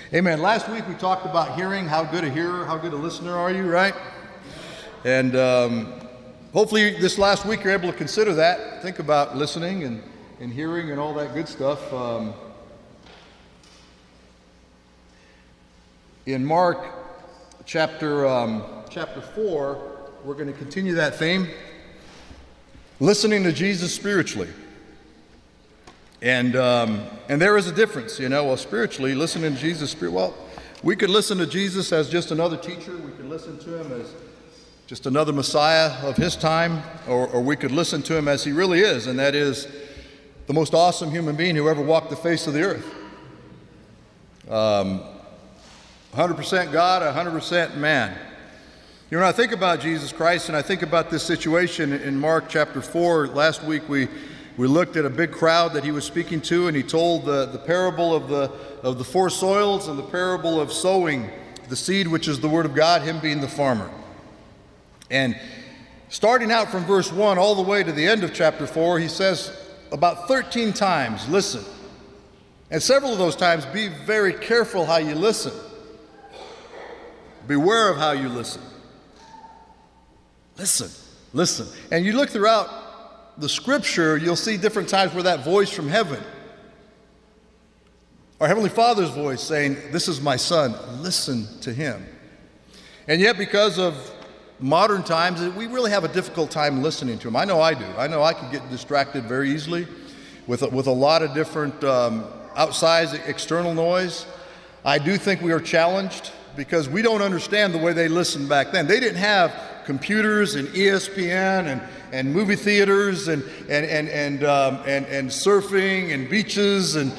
Amen. Last week we talked about hearing, how good a hearer, how good a listener are you, right? And hopefully this last week you're able to consider that. Think about listening and hearing and all that good stuff. In Mark chapter 4, we're going to continue that theme, listening to Jesus spiritually. And there is a difference, well, spiritually, listening to Jesus, we could listen to Jesus as just another teacher. We could listen to him as just another Messiah of his time, or we could listen to him as he really is, and that is the most awesome human being who ever walked the face of the earth. 100% God, 100% man. When I think about Jesus Christ and I think about this situation in Mark chapter 4, last week we looked at a big crowd that he was speaking to, and he told the parable of the four soils and the parable of sowing the seed, which is the word of God, him being the farmer. And starting out from verse 1 all the way to the end of chapter 4, he says about 13 times, listen. And several of those times, be very careful how you listen. Beware of how you listen. Listen. And you look throughout the scripture, you'll see different times where that voice from heaven, our Heavenly Father's voice saying, "This is my son, listen to him." And yet, because of modern times, we really have a difficult time listening to him. I know I do. I know I can get distracted very easily with a lot of different outside external noise. I do think we are challenged because we don't understand the way they listened back then. They didn't have computers and ESPN and movie theaters and surfing and beaches and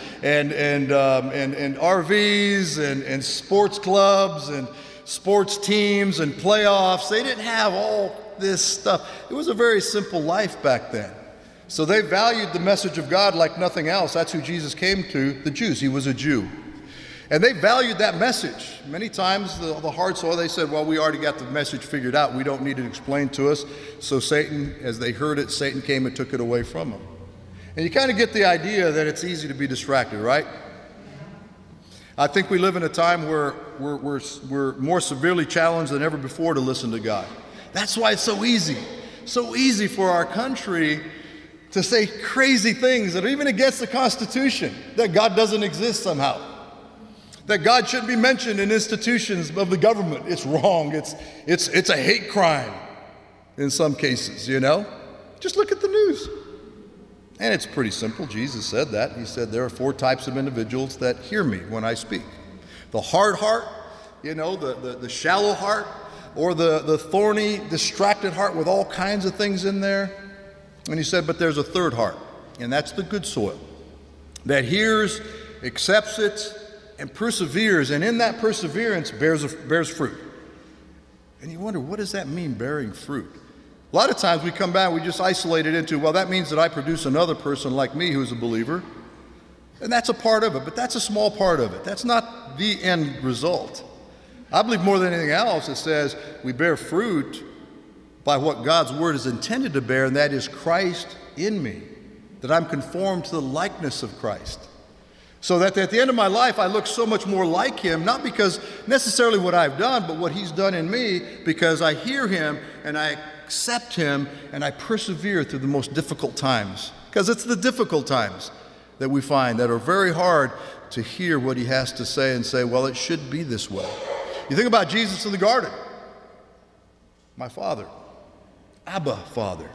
RVs and sports clubs and sports teams and playoffs. They didn't have all this stuff. It was a very simple life back then. So they valued the message of God like nothing else. That's who Jesus came to, the Jews. He was a Jew. And they valued that message. Many times the hard soil, they said, well, we already got the message figured out. We don't need it explained to us. So Satan, as they heard it, Satan came and took it away from them. And you kind of get the idea that it's easy to be distracted, right? I think we live in a time where we're more severely challenged than ever before to listen to God. That's why it's so easy for our country to say crazy things that are even against the Constitution, that God doesn't exist somehow, that God shouldn't be mentioned in institutions of the government. It's wrong. It's a hate crime in some cases, Just look at the news. And it's pretty simple. Jesus said that. He said there are 4 types of individuals that hear me when I speak. The hard heart, the shallow heart, or the thorny, distracted heart with all kinds of things in there. And he said, but there's a third heart, and that's the good soil that hears, accepts it, and perseveres, and in that perseverance bears fruit. And you wonder, what does that mean, bearing fruit? A lot of times we come back, we just isolate it into, well, that means that I produce another person like me who's a believer. And that's a part of it, but that's a small part of it. That's not the end result. I believe more than anything else, it says we bear fruit by what God's word is intended to bear, and that is Christ in me, that I'm conformed to the likeness of Christ. So that at the end of my life, I look so much more like him, not because necessarily what I've done, but what he's done in me, because I hear him and I accept him and I persevere through the most difficult times. Because it's the difficult times that we find that are very hard to hear what he has to say and say, well, it should be this way. You think about Jesus in the garden. My Father, Abba, Father,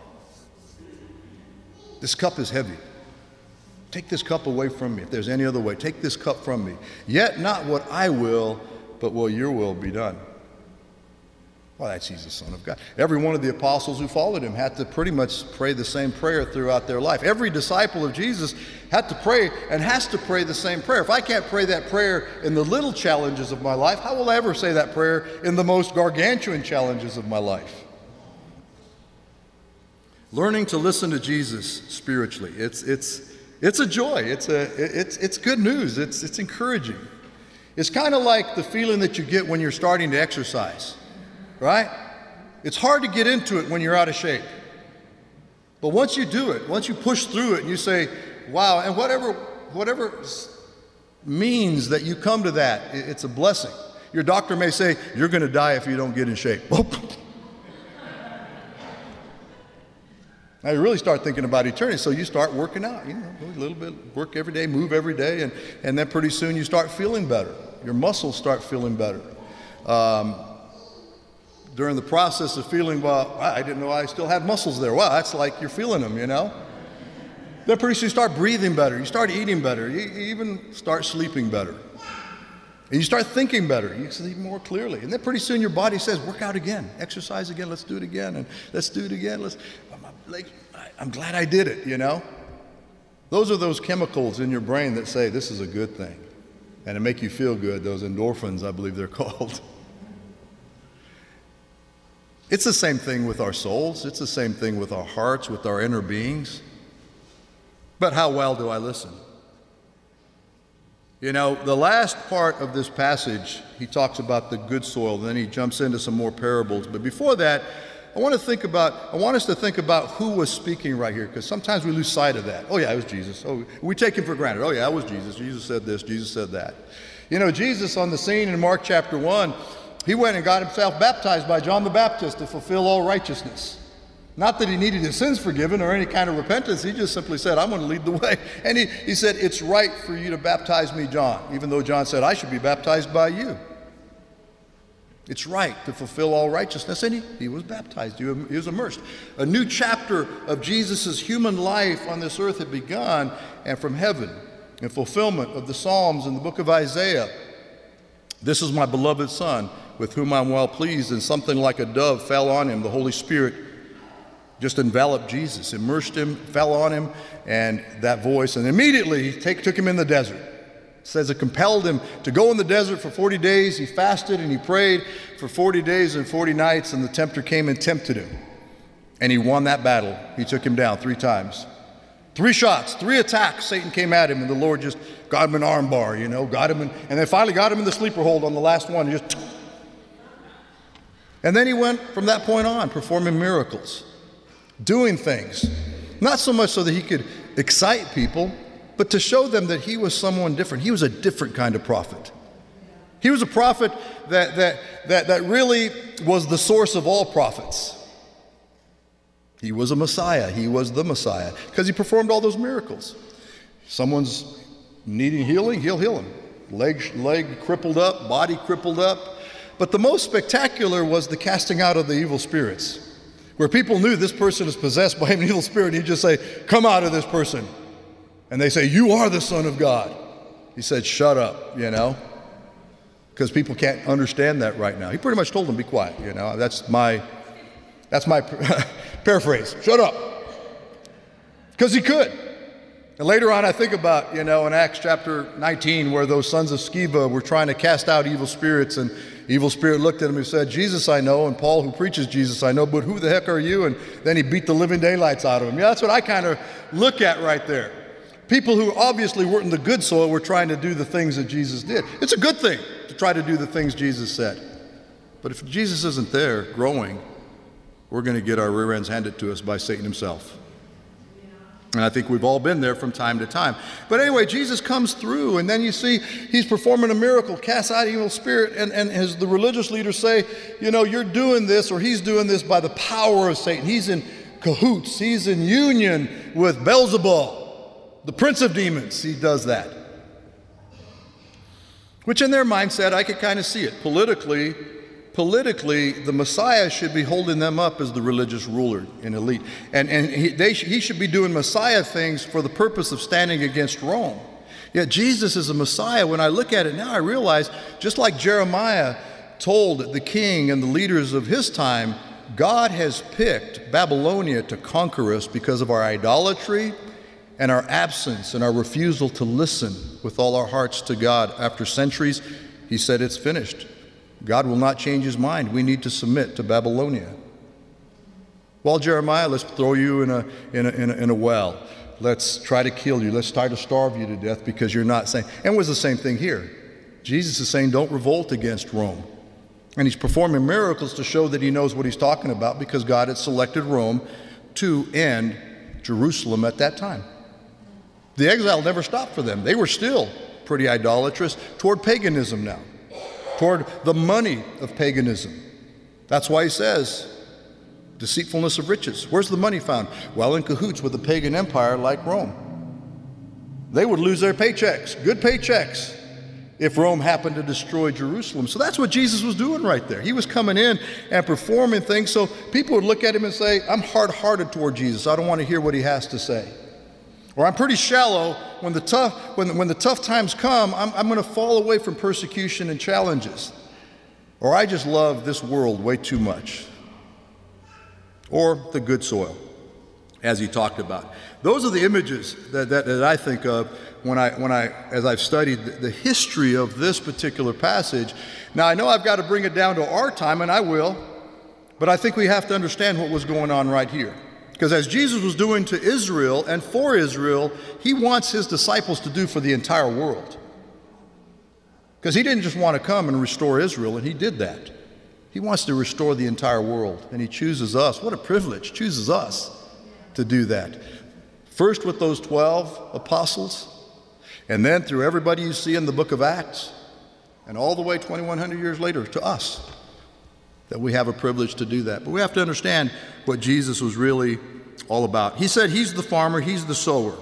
this cup is heavy. Take this cup away from me. If there's any other way, take this cup from me. Yet not what I will, but will your will be done. Well, that's Jesus, Son of God. Every one of the apostles who followed him had to pretty much pray the same prayer throughout their life. Every disciple of Jesus had to pray and has to pray the same prayer. If I can't pray that prayer in the little challenges of my life, how will I ever say that prayer in the most gargantuan challenges of my life? Learning to listen to Jesus spiritually. It's a joy. It's good news. It's encouraging. It's kind of like the feeling that you get when you're starting to exercise, right? It's hard to get into it when you're out of shape. But once you do it, once you push through it and you say, wow, and whatever means that you come to that. It's a blessing. Your doctor may say, you're going to die if you don't get in shape. Now you really start thinking about eternity, so you start working out, a little bit, work every day, move every day, and then pretty soon you start feeling better. Your muscles start feeling better. During the process of feeling, well, I didn't know I still had muscles there. Well, that's like you're feeling them, Then pretty soon you start breathing better, you start eating better, you even start sleeping better. And you start thinking better, you see more clearly. And then pretty soon your body says, work out again, exercise again, let's do it again, and let's do it again. I'm glad I did it, Those are those chemicals in your brain that say this is a good thing. And to make you feel good, those endorphins, I believe they're called. It's the same thing with our souls. It's the same thing with our hearts, with our inner beings. But how well do I listen? The last part of this passage, he talks about the good soil, then he jumps into some more parables. But before that, I want us to think about who was speaking right here, because sometimes we lose sight of that. Oh yeah, it was Jesus. Oh, we take him for granted. Oh yeah, it was Jesus. Jesus said this, Jesus said that. Jesus on the scene in Mark chapter 1, he went and got himself baptized by John the Baptist to fulfill all righteousness. Not that he needed his sins forgiven or any kind of repentance. He just simply said, I'm going to lead the way. And he said, it's right for you to baptize me, John, even though John said, I should be baptized by you. It's right to fulfill all righteousness. And he was baptized. He was immersed. A new chapter of Jesus' human life on this earth had begun, and from heaven, in fulfillment of the Psalms and the book of Isaiah, this is my beloved Son, with whom I'm well pleased. And something like a dove fell on him. The Holy Spirit just enveloped Jesus, immersed him, fell on him, and that voice. And immediately he took him in the desert. It says it compelled him to go in the desert for 40 days. He fasted and he prayed for 40 days and 40 nights, and the tempter came and tempted him. And he won that battle. He took him down 3 times. 3 shots, 3 attacks, Satan came at him, and the Lord just got him an arm bar, got him in, and then finally got him in the sleeper hold on the last one. And then he went from that point on, performing miracles, doing things, not so much so that he could excite people, but to show them that he was someone different. He was a different kind of prophet. He was a prophet that really was the source of all prophets. He was a Messiah. He was the Messiah because he performed all those miracles. Someone's needing healing, he'll heal him. Leg crippled up, body crippled up. But the most spectacular was the casting out of the evil spirits, where people knew this person is possessed by an evil spirit. He'd just say, come out of this person. And they say, you are the Son of God. He said, shut up, because people can't understand that right now. He pretty much told them, be quiet, That's my paraphrase. Shut up. Because he could. And later on, I think about, in Acts chapter 19, where those sons of Sceva were trying to cast out evil spirits, and evil spirit looked at him and said, Jesus I know, and Paul who preaches Jesus I know, but who the heck are you? And then he beat the living daylights out of him. That's what I kind of look at right there. People who obviously weren't in the good soil were trying to do the things that Jesus did. It's a good thing to try to do the things Jesus said. But if Jesus isn't there growing, we're going to get our rear ends handed to us by Satan himself. And I think we've all been there from time to time. But anyway, Jesus comes through, and then you see he's performing a miracle, casts out evil spirit, and as the religious leaders say, you're doing this, or he's doing this by the power of Satan. He's in cahoots. He's in union with Beelzebub, the prince of demons. He does that. Which in their mindset, I could kind of see it. Politically, the Messiah should be holding them up as the religious ruler and elite. And he should be doing Messiah things for the purpose of standing against Rome. Yet Jesus is a Messiah. When I look at it now, I realize, just like Jeremiah told the king and the leaders of his time, God has picked Babylonia to conquer us because of our idolatry and our absence and our refusal to listen with all our hearts to God. After centuries, he said, it's finished. God will not change his mind. We need to submit to Babylonia. Well, Jeremiah, let's throw you in a well. Let's try to kill you. Let's try to starve you to death because you're not saying. And it was the same thing here. Jesus is saying, don't revolt against Rome. And he's performing miracles to show that he knows what he's talking about, because God had selected Rome to end Jerusalem at that time. The exile never stopped for them. They were still pretty idolatrous, toward paganism now, toward the money of paganism. That's why he says, deceitfulness of riches. Where's the money found? Well, in cahoots with a pagan empire like Rome. They would lose their paychecks, good paychecks, if Rome happened to destroy Jerusalem. So that's what Jesus was doing right there. He was coming in and performing things so people would look at him and say, I'm hard-hearted toward Jesus. I don't want to hear what he has to say. Or I'm pretty shallow. When the tough times come, I'm going to fall away from persecution and challenges. Or I just love this world way too much. Or the good soil, as he talked about. Those are the images that I think of as I've studied the history of this particular passage. Now, I know I've got to bring it down to our time, and I will, but I think we have to understand what was going on right here. Because as Jesus was doing to Israel and for Israel, he wants his disciples to do for the entire world. Because he didn't just want to come and restore Israel, and he did that. He wants to restore the entire world, and he chooses us. What a privilege, chooses us to do that. First with those 12 apostles, and then through everybody you see in the book of Acts, and all the way 2,100 years later to us, that we have a privilege to do that. But we have to understand what Jesus was really all about. He said he's the farmer, he's the sower.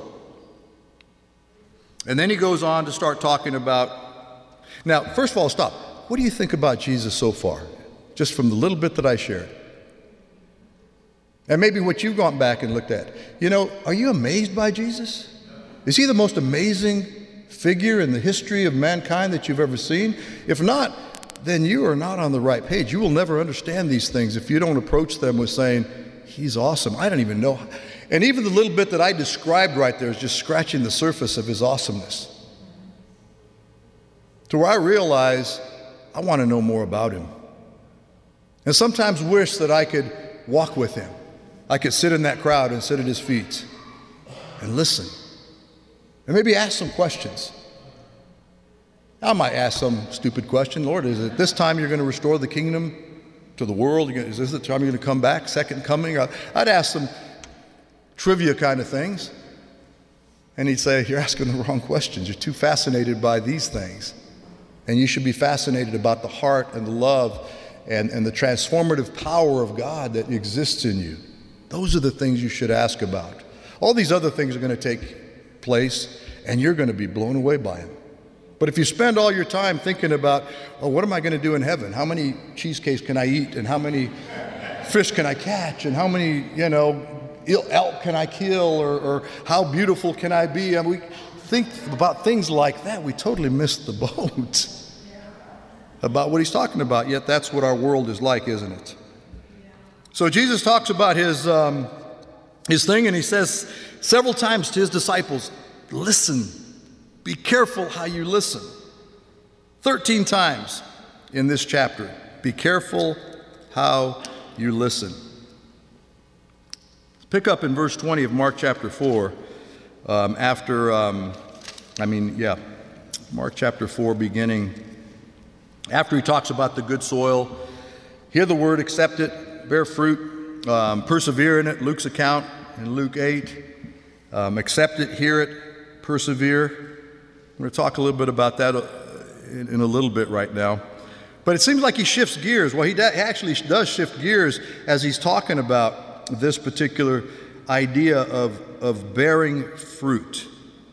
And then he goes on to start talking about, now, first of all, stop. What do you think about Jesus so far? Just from the little bit that I shared. And maybe what you've gone back and looked at. You know, are you amazed by Jesus? Is he the most amazing figure in the history of mankind that you've ever seen? If not, then you are not on the right page. You will never understand these things if you don't approach them with saying, he's awesome. I don't even know. And even the little bit that I described right there is just scratching the surface of his awesomeness. To where I realize I want to know more about him. And sometimes wish that I could walk with him. I could sit in that crowd and sit at his feet and listen. And maybe ask some questions. I might ask some stupid question. Lord, is it this time you're going to restore the kingdom to the world? Is this the time you're going to come back, second coming? I'd ask some trivia kind of things. And he'd say, you're asking the wrong questions. You're too fascinated by these things. And you should be fascinated about the heart and the love and the transformative power of God that exists in you. Those are the things you should ask about. All these other things are going to take place, and you're going to be blown away by them. But if you spend all your time thinking about, oh, what am I going to do in heaven? How many cheesecakes can I eat? And how many fish can I catch? And how many, elk can I kill? Or how beautiful can I be? And we think about things like that. We totally miss the boat about what he's talking about. Yet that's what our world is like, isn't it? So Jesus talks about his thing, and he says several times to his disciples, listen. Be careful how you listen. 13 times in this chapter. Be careful how you listen. Pick up in verse 20 of Mark chapter 4. Mark chapter 4 beginning. After he talks about the good soil, hear the word, accept it, bear fruit, persevere in it, Luke's account in Luke 8. Accept it, hear it, persevere. We're going to talk a little bit about that in a little bit right now. But it seems like he shifts gears. Well, he actually does shift gears as he's talking about this particular idea of bearing fruit.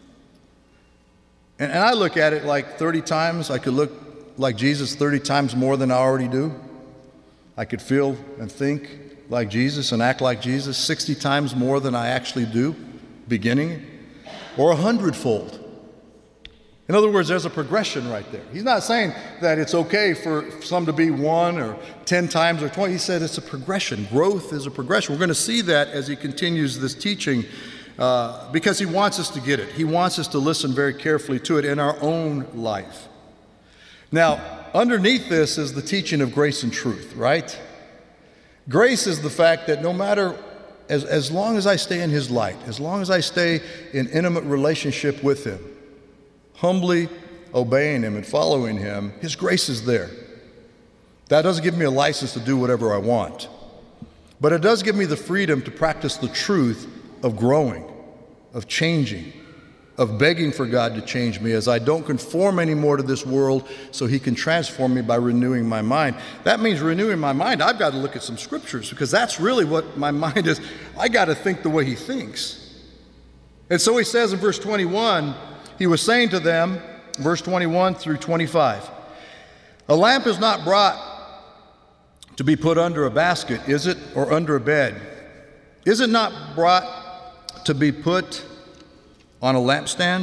And I look at it like 30 times. I could look like Jesus 30 times more than I already do. I could feel and think like Jesus and act like Jesus 60 times more than I actually do, beginning, or 100-fold. In other words, there's a progression right there. He's not saying that it's okay for some to be 1 or 10 times or 20. He said it's a progression. Growth is a progression. We're going to see that as he continues this teaching because he wants us to get it. He wants us to listen very carefully to it in our own life. Now, underneath this is the teaching of grace and truth, right? Grace is the fact that no matter, as long as I stay in his light, as long as I stay in intimate relationship with him, humbly obeying him and following him, his grace is there. That doesn't give me a license to do whatever I want, but it does give me the freedom to practice the truth of growing, of changing, of begging for God to change me as I don't conform anymore to this world so he can transform me by renewing my mind. That means renewing my mind. I've got to look at some scriptures because that's really what my mind is. I got to think the way he thinks. And so he says in verse 21, he was saying to them, verse 21 through 25, a lamp is not brought to be put under a basket, is it, or under a bed? Is it not brought to be put on a lampstand?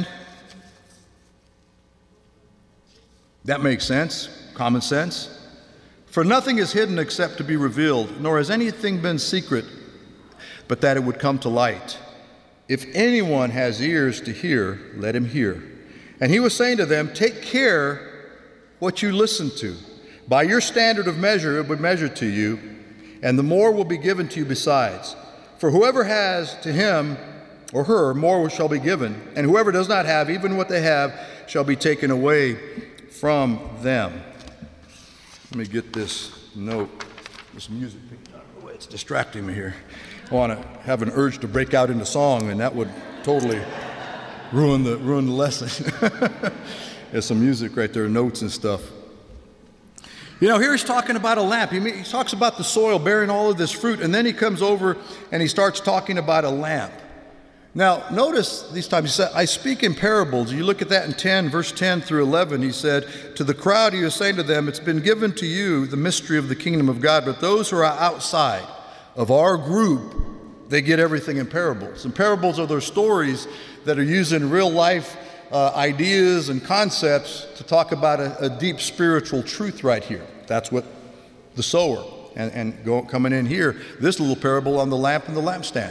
That makes sense, common sense. For nothing is hidden except to be revealed, nor has anything been secret, but that it would come to light. If anyone has ears to hear, let him hear. And he was saying to them, take care what you listen to. By your standard of measure it will be measured to you, and the more will be given to you besides. For whoever has, to him or her more shall be given, and whoever does not have, even what they have, shall be taken away from them. Let me get this note, this music. It's distracting me here. I want to have an urge to break out into song, and that would totally ruin the lesson. There's some music right there, notes and stuff. You know, here he's talking about a lamp. He talks about the soil bearing all of this fruit, and then he comes over and he starts talking about a lamp. Now, notice these times he said, I speak in parables. You look at that in 10, verse 10 through 11. He said, to the crowd he was saying to them, it's been given to you the mystery of the kingdom of God, but those who are outside of our group, they get everything in parables. And parables are those stories that are using real life ideas and concepts to talk about a deep spiritual truth right here. That's what the sower coming in here, this little parable on the lamp and the lampstand.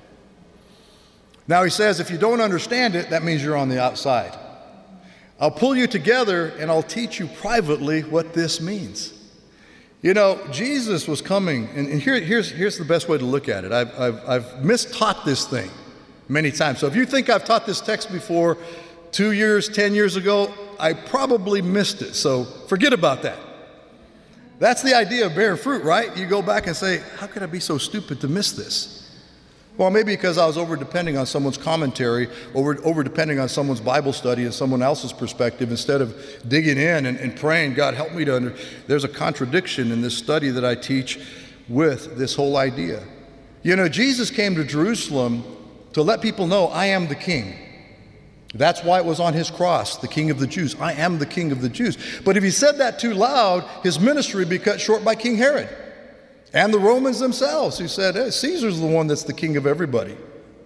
Now he says, if you don't understand it, that means you're on the outside. I'll pull you together and I'll teach you privately what this means. You know, Jesus was coming, and here's the best way to look at it. I've mistaught this thing many times. So if you think I've taught this text before 2 years, 10 years ago, I probably missed it. So forget about that. That's the idea of bearing fruit, right? You go back and say, how could I be so stupid to miss this? Well, maybe because I was over-depending on someone's commentary, over-depending on someone's Bible study and someone else's perspective instead of digging in and praying, God, help me to understand. There's a contradiction in this study that I teach with this whole idea. You know, Jesus came to Jerusalem to let people know, I am the king. That's why it was on his cross, the King of the Jews. I am the King of the Jews. But if he said that too loud, his ministry would be cut short by King Herod. And the Romans themselves, who said, hey, Caesar's the one that's the king of everybody.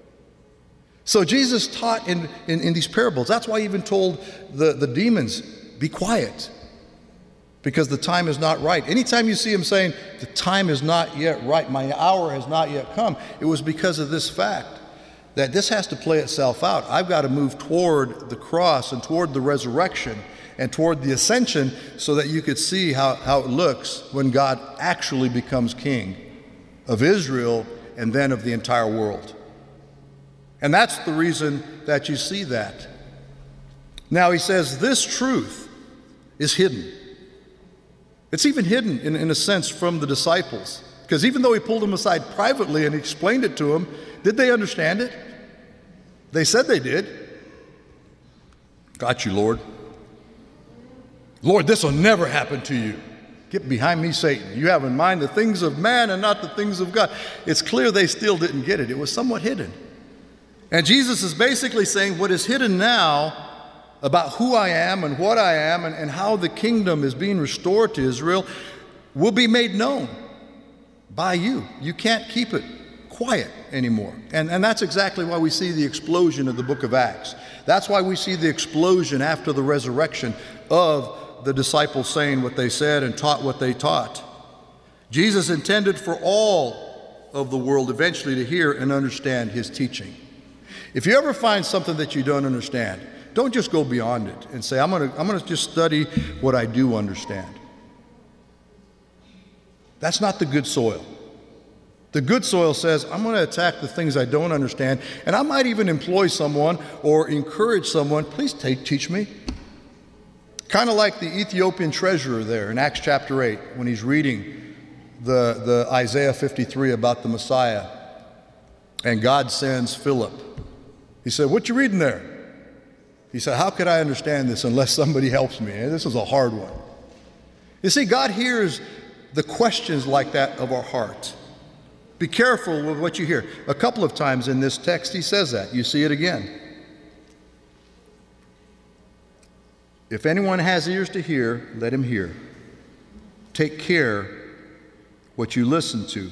So Jesus taught in these parables. That's why he even told the demons, be quiet, because the time is not right. Anytime you see him saying, the time is not yet right, my hour has not yet come, it was because of this fact that this has to play itself out. I've got to move toward the cross and toward the resurrection and toward the ascension so that you could see how it looks when God actually becomes king of Israel and then of the entire world. And that's the reason that you see that. Now he says this truth is hidden. It's even hidden in a sense from the disciples, because even though he pulled them aside privately and explained it to them, did they understand it? They said they did. Got you, Lord. Lord, this will never happen to you. Get behind me, Satan. You have in mind the things of man and not the things of God. It's clear they still didn't get it. It was somewhat hidden. And Jesus is basically saying what is hidden now about who I am and what I am and how the kingdom is being restored to Israel will be made known by you. You can't keep it quiet anymore. And that's exactly why we see the explosion of the book of Acts. That's why we see the explosion after the resurrection of the disciples saying what they said and taught what they taught. Jesus intended for all of the world eventually to hear and understand his teaching. If you ever find something that you don't understand, don't just go beyond it and say, I'm gonna just study what I do understand. That's not the good soil. The good soil says, I'm going to attack the things I don't understand, and I might even employ someone or encourage someone, please teach me. Kind of like the Ethiopian treasurer there in Acts chapter 8 when he's reading the Isaiah 53 about the Messiah, and God sends Philip. He said, what you reading there? He said, how could I understand this unless somebody helps me? And this is a hard one. You see, God hears the questions like that of our heart. Be careful with what you hear. A couple of times in this text, he says that. You see it again. If anyone has ears to hear, let him hear. Take care what you listen to.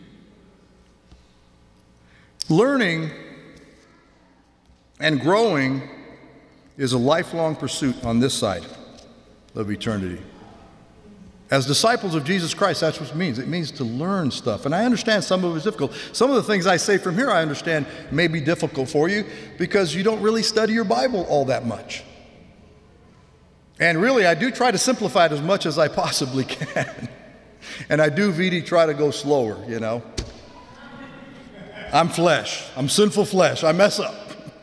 Learning and growing is a lifelong pursuit on this side of eternity. As disciples of Jesus Christ, that's what it means. It means to learn stuff. And I understand some of it is difficult. Some of the things I say from here, I understand may be difficult for you because you don't really study your Bible all that much. And really, I do try to simplify it as much as I possibly can. And I do, Vidi, try to go slower, you know. I'm flesh. I'm sinful flesh. I mess up.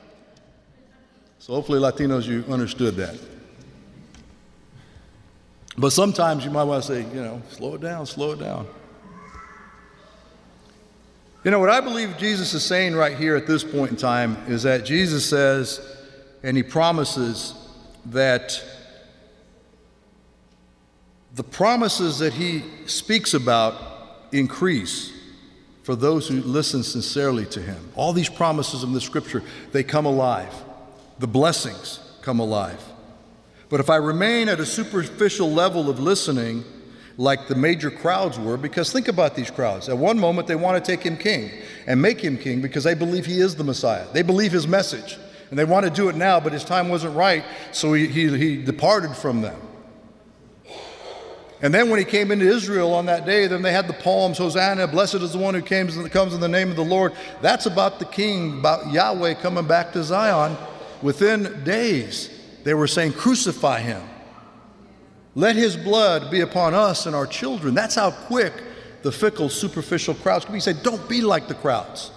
So hopefully, Latinos, you understood that. But sometimes you might want to say, you know, slow it down, slow it down. You know, what I believe Jesus is saying right here at this point in time is that Jesus says, and he promises that the promises that he speaks about increase for those who listen sincerely to him. All these promises in the scripture, they come alive. The blessings come alive. But if I remain at a superficial level of listening, like the major crowds were, because think about these crowds. At one moment, they want to take him king and make him king because they believe he is the Messiah. They believe his message, and they want to do it now, but his time wasn't right, so he departed from them. And then when he came into Israel on that day, then they had the palms, Hosanna, blessed is the one who comes in the name of the Lord. That's about the king, about Yahweh coming back to Zion within days. They were saying, crucify him. Let his blood be upon us and our children. That's how quick the fickle, superficial crowds can be. He said, don't be like the crowds.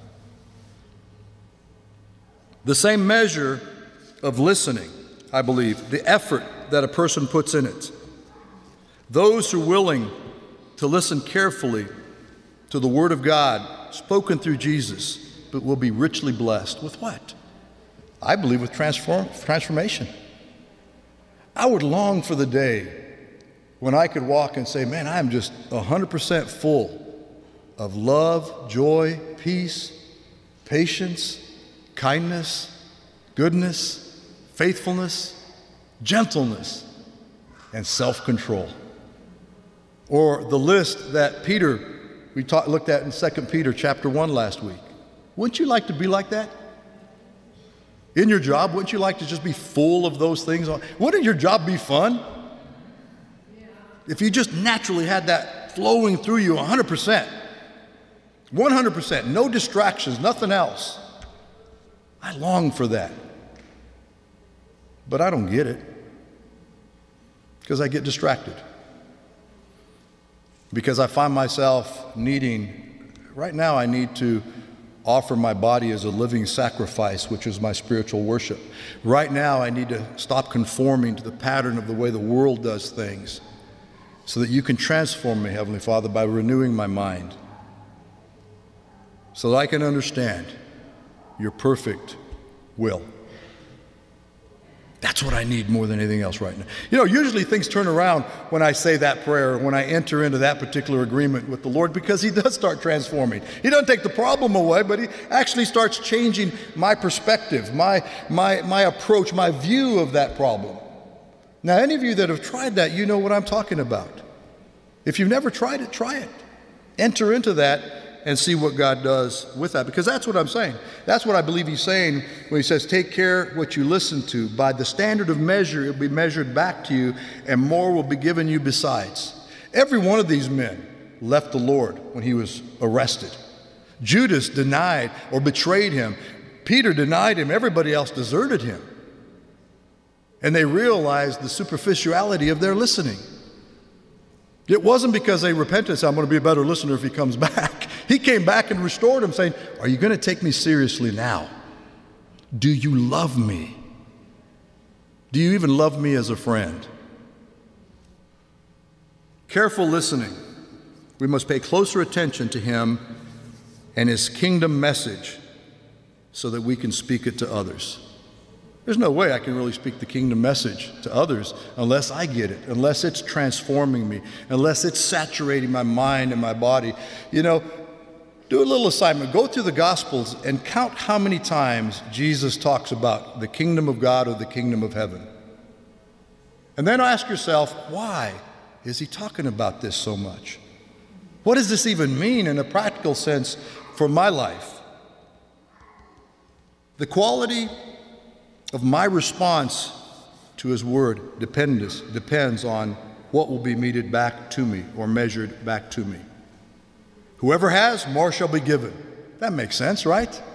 The same measure of listening, I believe, the effort that a person puts in it. Those who are willing to listen carefully to the Word of God spoken through Jesus, but will be richly blessed with what? I believe with transformation. I would long for the day when I could walk and say, man, I'm just 100% full of love, joy, peace, patience, kindness, goodness, faithfulness, gentleness, and self-control. Or the list that Peter, we looked at in 2 Peter chapter 1 last week. Wouldn't you like to be like that? In your job, wouldn't you like to just be full of those things? Wouldn't your job be fun? If you just naturally had that flowing through you 100%, 100%, no distractions, nothing else. I long for that. But I don't get it because I get distracted. Because I find myself needing, right now I need to offer my body as a living sacrifice, which is my spiritual worship. Right now I need to stop conforming to the pattern of the way the world does things so that you can transform me, Heavenly Father, by renewing my mind so that I can understand your perfect will. That's what I need more than anything else right now. You know, usually things turn around when I say that prayer, when I enter into that particular agreement with the Lord, because he does start transforming. He doesn't take the problem away, but he actually starts changing my perspective, my approach, my view of that problem. Now, any of you that have tried that, you know what I'm talking about. If you've never tried it, try it. Enter into that and see what God does with that, because that's what I'm saying. That's what I believe he's saying when he says, take care what you listen to. By the standard of measure, it will be measured back to you, and more will be given you besides. Every one of these men left the Lord when he was arrested. Judas denied or betrayed him. Peter denied him. Everybody else deserted him. And they realized the superficiality of their listening. It wasn't because they repented and said, I'm going to be a better listener if he comes back. He came back and restored him, saying, are you going to take me seriously now? Do you love me? Do you even love me as a friend? Careful listening. We must pay closer attention to him and his kingdom message so that we can speak it to others. There's no way I can really speak the kingdom message to others unless I get it, unless it's transforming me, unless it's saturating my mind and my body. You know, do a little assignment. Go through the Gospels and count how many times Jesus talks about the kingdom of God or the kingdom of heaven. And then ask yourself, why is he talking about this so much? What does this even mean in a practical sense for my life? The quality of my response to his word depends on what will be meted back to me or measured back to me. Whoever has, more shall be given. That makes sense, right?